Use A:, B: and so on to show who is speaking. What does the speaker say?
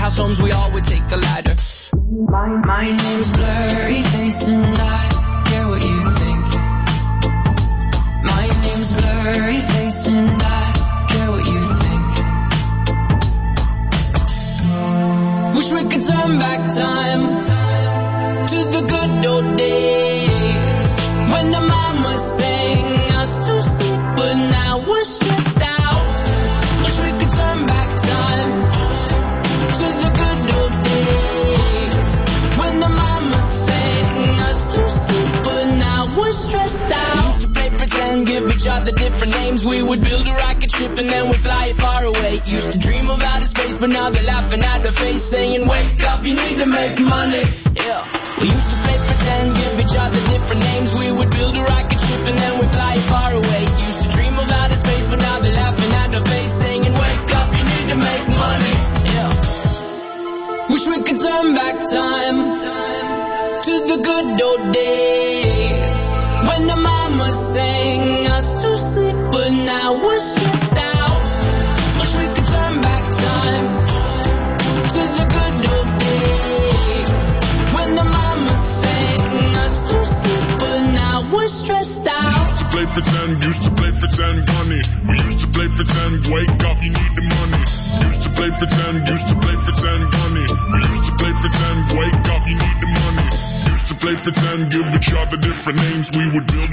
A: house homes, we all would take a ladder. My name's Blurry Face and I care what you think. My name's Blurry Face and I care what you think. Wish we could turn back time to the good old days when the mama sang us to sleep, but now we're stressed out. Wish we could turn back time to the good old days when the mama sang us to sleep, but now we're stressed out. We used to play pretend, give each other different names. We would build a rocket ship and then we'd fly it far away. Used to dream of outer space, but now they're laughing at the face, saying wake up, you need to make money. Yeah. We used to play pretend, give each other different names. We would build a rocket ship and then we'd fly it far away. Used to dream of outer space, but now they're laughing at the face, saying wake up, you need to make money. Yeah. Wish we could turn back time to the good old days when the mama sang us to sleep, but now we're stressed out. Wish we could turn back time to the good old days when the mama sang us to sleep, but now we're stressed out.
B: Used to play pretend, bunny. We used to play pretend, wake up, you need the money. Used to play pretend, bunny. We used to play pretend, wake up, you need the money. Used to play pretend, give each other different names. We would build